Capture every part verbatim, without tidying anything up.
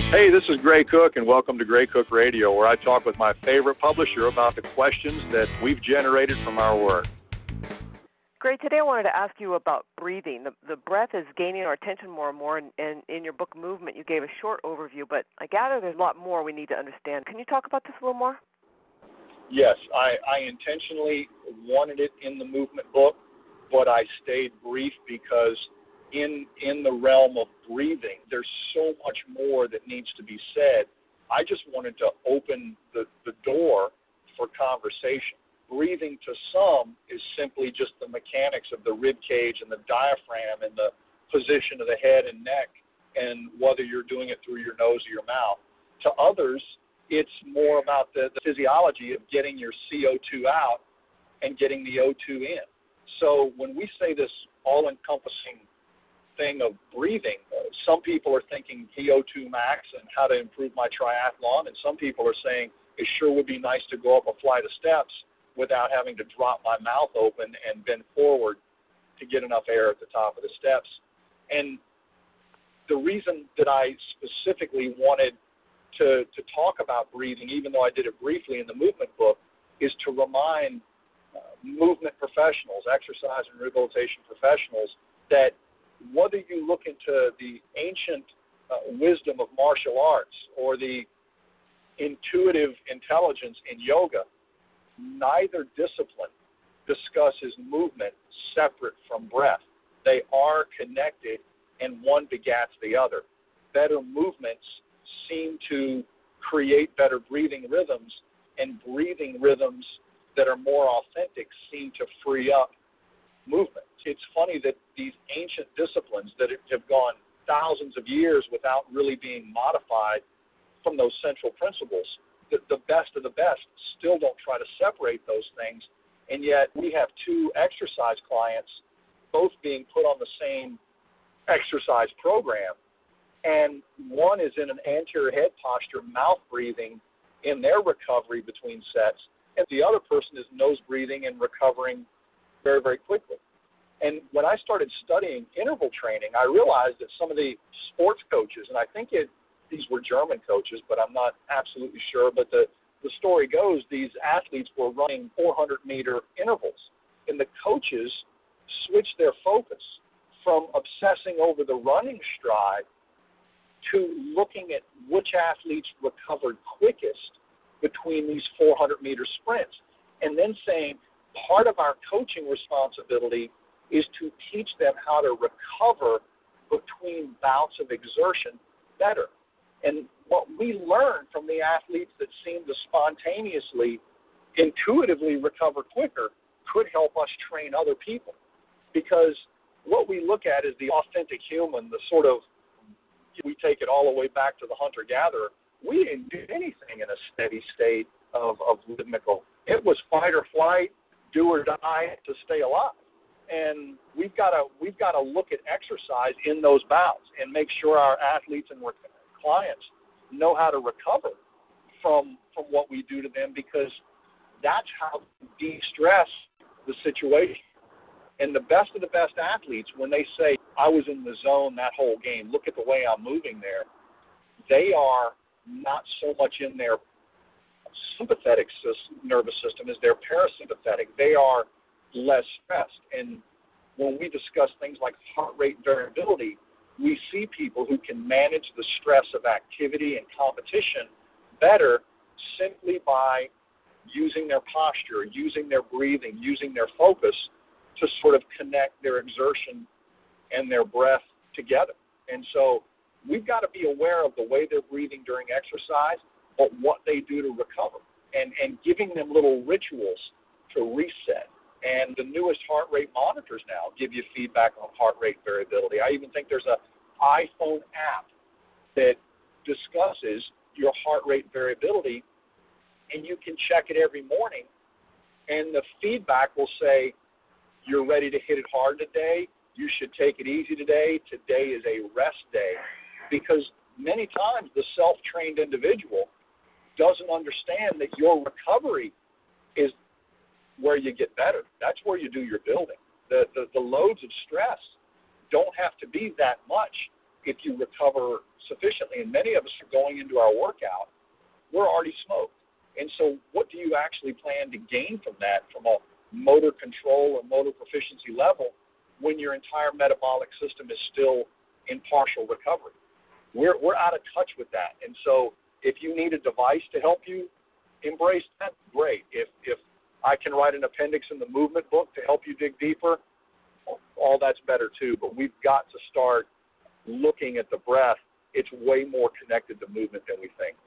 Hey, this is Gray Cook, and welcome to Gray Cook Radio, where I talk with my favorite publisher about the questions that we've generated from our work. Gray, today I wanted to ask you about breathing. The, the breath is gaining our attention more and more, and, and in your book, Movement, you gave a short overview, but I gather there's a lot more we need to understand. Can you talk about this a little more? Yes, I, I intentionally wanted it in the Movement book, but I stayed brief because in in the realm of breathing, there's so much more that needs to be said. I just wanted to open the, the door for conversation. Breathing to some is simply just the mechanics of the rib cage and the diaphragm and the position of the head and neck and whether you're doing it through your nose or your mouth. To others, it's more about the, the physiology of getting your C O two out and getting the O two in. So when we say this all-encompassing thing of breathing, uh, some people are thinking V O two max and how to improve my triathlon, and some people are saying it sure would be nice to go up a flight of steps without having to drop my mouth open and bend forward to get enough air at the top of the steps. And the reason that I specifically wanted to, to talk about breathing, even though I did it briefly in the Movement book, is to remind uh, movement professionals, exercise and rehabilitation professionals, that whether you look into the ancient uh, wisdom of martial arts or the intuitive intelligence in yoga, neither discipline discusses movement separate from breath. They are connected, and one begats the other. Better movements seem to create better breathing rhythms, and breathing rhythms that are more authentic seem to free up movement. It's funny that these ancient disciplines that have gone thousands of years without really being modified from those central principles, the, the best of the best still don't try to separate those things, and yet we have two exercise clients both being put on the same exercise program, and one is in an anterior head posture, mouth breathing in their recovery between sets, and the other person is nose breathing and recovering very, very quickly. And when I started studying interval training, I realized that some of the sports coaches, and I think it, these were German coaches, but I'm not absolutely sure, but the, the story goes these athletes were running four hundred meter intervals, and the coaches switched their focus from obsessing over the running stride to looking at which athletes recovered quickest between these four hundred meter sprints, and then saying part of our coaching responsibility is to teach them how to recover between bouts of exertion better. And what we learned from the athletes that seem to spontaneously, intuitively recover quicker could help us train other people. Because what we look at is the authentic human, the sort of, we take it all the way back to the hunter-gatherer. We didn't do anything in a steady state of, of rhythmical. It was fight or flight, do or die to stay alive. And we've got to we've got to look at exercise in those bouts and make sure our athletes and clients know how to recover from from what we do to them, because that's how we de-stress the situation. And the best of the best athletes, when they say, I was in the zone that whole game, look at the way I'm moving there, they are not so much in their sympathetic nervous system as their parasympathetic. They are less stressed. And when we discuss things like heart rate variability, we see people who can manage the stress of activity and competition better simply by using their posture, using their breathing, using their focus to sort of connect their exertion and their breath together. And so we've got to be aware of the way they're breathing during exercise, but what they do to recover, and, and giving them little rituals to reset. And the newest heart rate monitors now give you feedback on heart rate variability. I even think there's an iPhone app that discusses your heart rate variability, and you can check it every morning, and the feedback will say, you're ready to hit it hard today, you should take it easy today, today is a rest day. Because many times the self-trained individual doesn't understand that your recovery is where you get better. That's where you do your building. The, the, the loads of stress don't have to be that much if you recover sufficiently. And many of us are going into our workout, we're already smoked. And so what do you actually plan to gain from that from a motor control or motor proficiency level when your entire metabolic system is still in partial recovery? We're, we're out of touch with that. And so if you need a device to help you embrace that, great. If, if I can write an appendix in the movement book to help you dig deeper, all that's better too. But we've got to start looking at the breath. It's way more connected to movement than we think.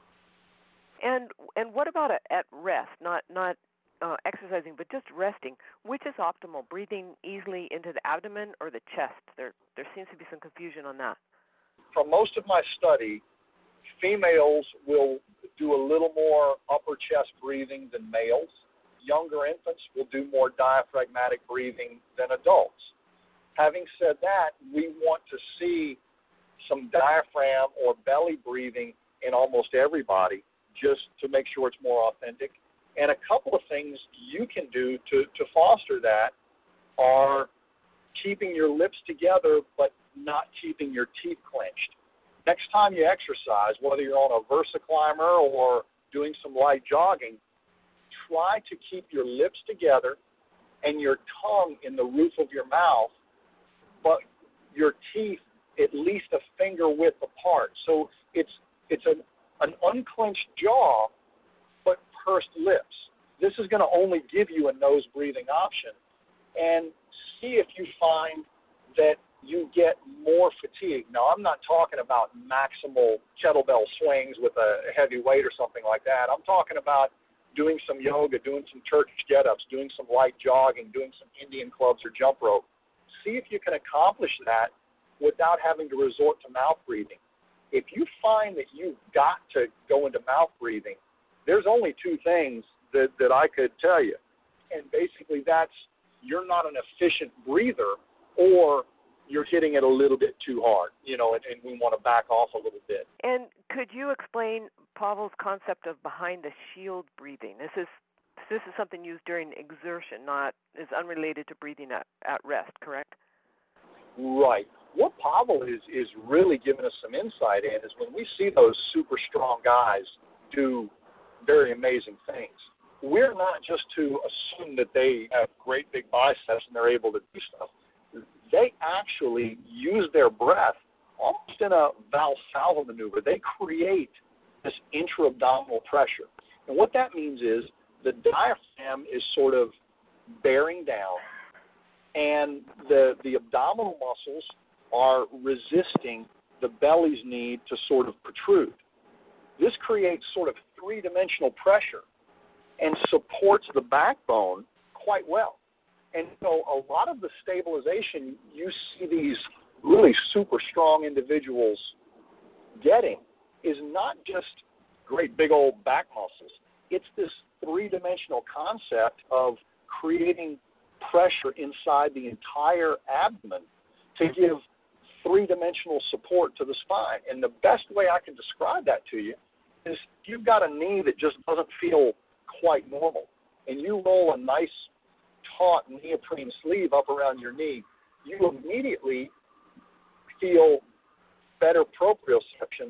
And and what about at rest? Not not uh, exercising, but just resting. Which is optimal? Breathing easily into the abdomen or the chest? There there seems to be some confusion on that. From most of my study, females will do a little more upper chest breathing than males. Younger infants will do more diaphragmatic breathing than adults. Having said that, we want to see some diaphragm or belly breathing in almost everybody, just to make sure it's more authentic. And a couple of things you can do to, to foster that are keeping your lips together but not keeping your teeth clenched. Next time you exercise, whether you're on a Versa climber or doing some light jogging, try to keep your lips together and your tongue in the roof of your mouth, but your teeth at least a finger width apart. So it's it's an, an unclenched jaw, but pursed lips. This is going to only give you a nose breathing option. And see if you find that you get more fatigue. Now, I'm not talking about maximal kettlebell swings with a heavy weight or something like that. I'm talking about doing some yoga, doing some Turkish get-ups, doing some light jogging, doing some Indian clubs or jump rope. See if you can accomplish that without having to resort to mouth breathing. If you find that you've got to go into mouth breathing, there's only two things that, that I could tell you. And basically that's you're not an efficient breather or you're hitting it a little bit too hard, you know, and, and we want to back off a little bit. And could you explain Pavel's concept of behind the shield breathing? This is this is something used during exertion, not is unrelated to breathing at, at rest, correct? Right. What Pavel is, is really giving us some insight in is when we see those super strong guys do very amazing things, we're not just to assume that they have great big biceps and they're able to do stuff. They actually use their breath almost in a Valsalva maneuver. They create this intra-abdominal pressure. And what that means is the diaphragm is sort of bearing down, and the, the abdominal muscles are resisting the belly's need to sort of protrude. This creates sort of three-dimensional pressure and supports the backbone quite well. And so a lot of the stabilization you see these really super strong individuals getting is not just great big old back muscles. It's this three-dimensional concept of creating pressure inside the entire abdomen to give three-dimensional support to the spine. And the best way I can describe that to you is if you've got a knee that just doesn't feel quite normal, and you roll a nice taut neoprene sleeve up around your knee, you immediately feel better proprioception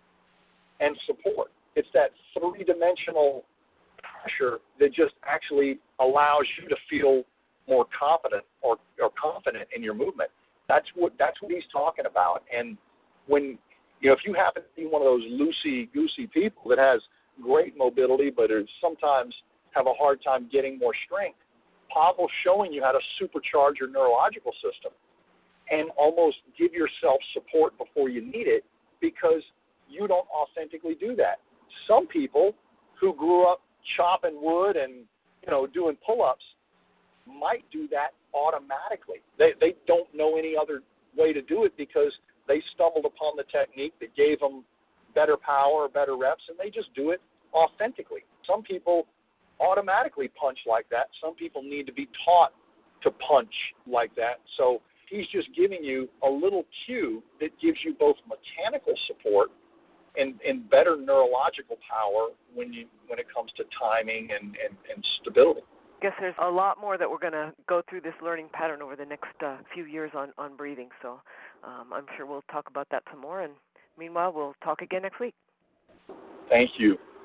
and support. It's that three-dimensional pressure that just actually allows you to feel more confident or, or confident in your movement. That's what that's what he's talking about. And when you know, if you happen to be one of those loosey-goosey people that has great mobility but is sometimes have a hard time getting more strength, Pavel's showing you how to supercharge your neurological system and almost give yourself support before you need it, because you don't authentically do that. Some people who grew up chopping wood and, you know, doing pull-ups might do that automatically. They they don't know any other way to do it because they stumbled upon the technique that gave them better power, better reps, and they just do it authentically. Some people automatically punch like that. Some people need to be taught to punch like that. So he's just giving you a little cue that gives you both mechanical support and, and better neurological power when you when it comes to timing and, and, and stability. I guess there's a lot more that we're going to go through this learning pattern over the next uh, few years on, on breathing. So um, I'm sure we'll talk about that some more. And meanwhile, we'll talk again next week. Thank you.